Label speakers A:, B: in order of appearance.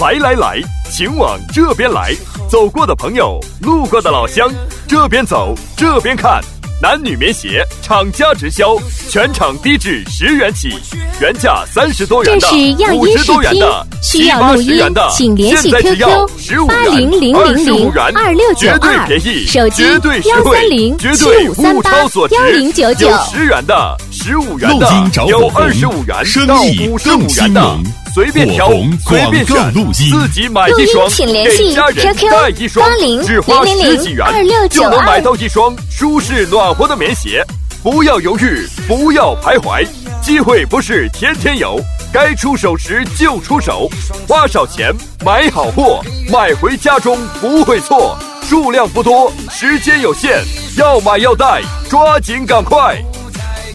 A: 来来来，请往这边来。走过的朋友，路过的老乡，这边走这边看。男女棉鞋厂家直销，全场低至10元起，原价30多元的、50多元的、70-80元的，现在只要15元、25元，绝对便宜，绝对实惠，绝对物超所值。有10元的、15元的，有25元到55元的。随便挑，随便选，自己买一双，给家人带一双，只花10几元就能买到一双舒适暖和的棉鞋。不要犹豫，不要徘徊，机会不是天天有，该出手时就出手，花少钱买好货，买回家中不会错。数量不多，时间有限，要买要带，抓紧赶快！